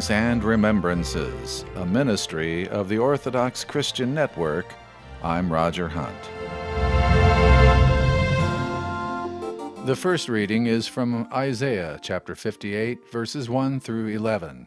Readings and Remembrances, a ministry of the Orthodox Christian Network. I'm Roger Hunt. The first reading is from Isaiah chapter 58, verses 1 through 11.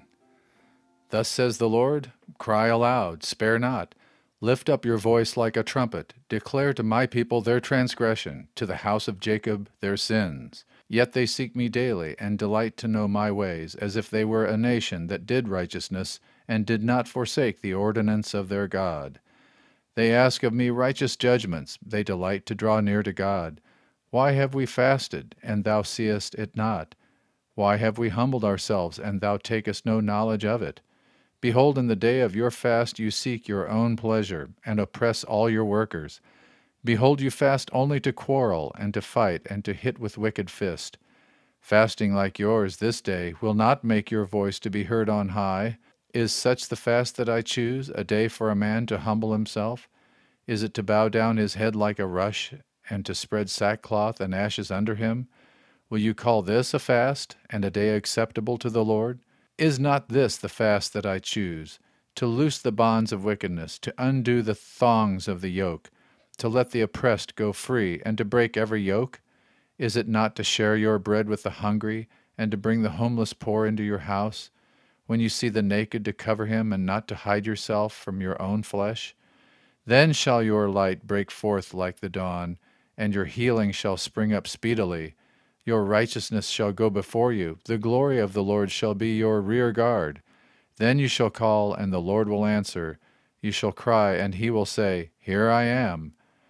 Thus says the Lord, cry aloud, spare not. Lift up your voice like a trumpet. Declare to my people their transgression, to the house of Jacob their sins. Yet they seek me daily, and delight to know my ways, as if they were a nation that did righteousness, and did not forsake the ordinance of their God. They ask of me righteous judgments, they delight to draw near to God. Why have we fasted, and thou seest it not? Why have we humbled ourselves, and thou takest no knowledge of it? Behold, in the day of your fast you seek your own pleasure, and oppress all your workers. Behold, you fast only to quarrel, and to fight, and to hit with wicked fist. Fasting like yours this day will not make your voice to be heard on high. Is such the fast that I choose, a day for a man to humble himself? Is it to bow down his head like a rush, and to spread sackcloth and ashes under him? Will you call this a fast, and a day acceptable to the Lord? Is not this the fast that I choose, to loose the bonds of wickedness, to undo the thongs of the yoke, to let the oppressed go free, and to break every yoke? Is it not to share your bread with the hungry, and to bring the homeless poor into your house? When you see the naked, to cover him, and not to hide yourself from your own flesh? Then shall your light break forth like the dawn, and your healing shall spring up speedily. Your righteousness shall go before you. The glory of the Lord shall be your rear guard. Then you shall call, and the Lord will answer. You shall cry, and he will say, Here I am.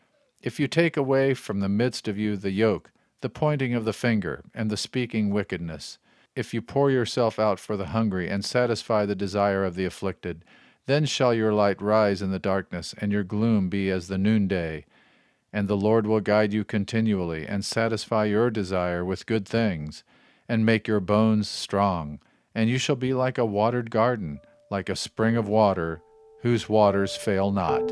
If you take away from the midst of you the yoke, the pointing of the finger, and the speaking wickedness, if you pour yourself out for the hungry, and satisfy the desire of the afflicted, then shall your light rise in the darkness, and your gloom be as the noonday. And the Lord will guide you continually, and satisfy your desire with good things, and make your bones strong. And you shall be like a watered garden, like a spring of water, whose waters fail not.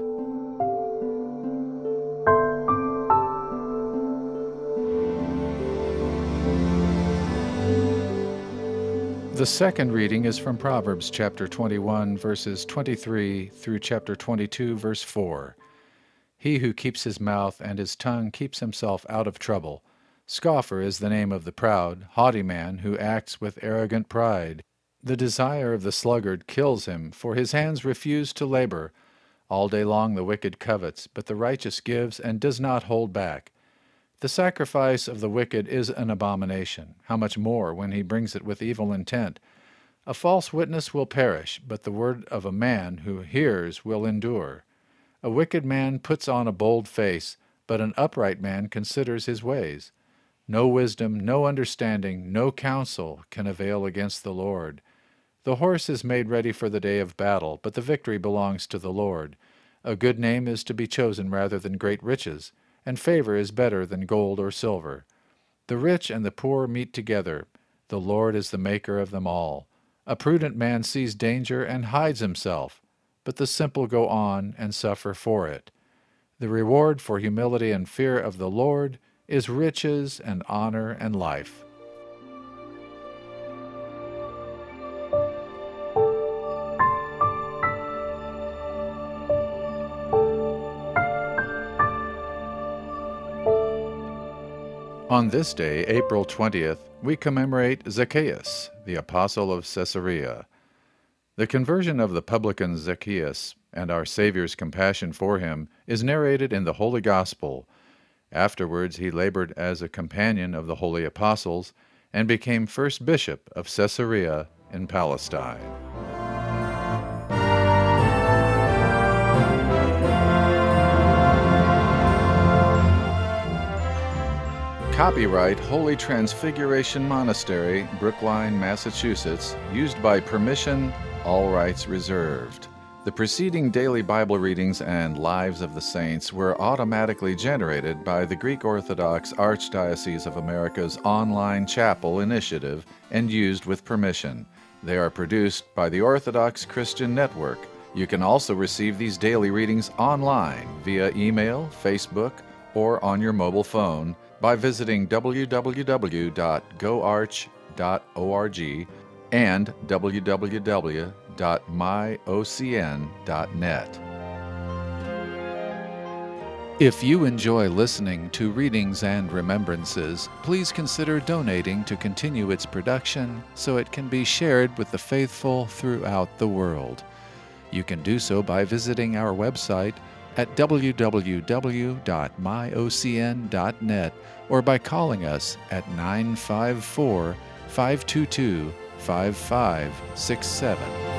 The second reading is from Proverbs chapter 21, verses 23 through chapter 22, verse 4. He who keeps his mouth and his tongue keeps himself out of trouble. Scoffer is the name of the proud, haughty man who acts with arrogant pride. The desire of the sluggard kills him, for his hands refuse to labor. All day long the wicked covets, but the righteous gives and does not hold back. The sacrifice of the wicked is an abomination. How much more when he brings it with evil intent? A false witness will perish, but the word of a man who hears will endure. A wicked man puts on a bold face, but an upright man considers his ways. No wisdom, no understanding, no counsel can avail against the Lord. The horse is made ready for the day of battle, but the victory belongs to the Lord. A good name is to be chosen rather than great riches, and favor is better than gold or silver. The rich and the poor meet together. The Lord is the maker of them all. A prudent man sees danger and hides himself, but the simple go on and suffer for it. The reward for humility and fear of the Lord is riches and honor and life. On this day, April 20th, we commemorate Zacchaeus, the apostle of Caesarea. The conversion of the publican Zacchaeus and our Savior's compassion for him is narrated in the Holy Gospel. Afterwards he labored as a companion of the holy apostles and became first bishop of Caesarea in Palestine. Copyright Holy Transfiguration Monastery, Brookline, Massachusetts, used by permission, all rights reserved. The preceding daily Bible readings and Lives of the Saints were automatically generated by the Greek Orthodox Archdiocese of America's online chapel initiative and used with permission. They are produced by the Orthodox Christian Network. You can also receive these daily readings online via email, Facebook, or on your mobile phone by visiting www.goarch.org and www.myocn.net. If you enjoy listening to Readings and Remembrances, please consider donating to continue its production so it can be shared with the faithful throughout the world. You can do so by visiting our website at www.myocn.net or by calling us at 954-522-5567.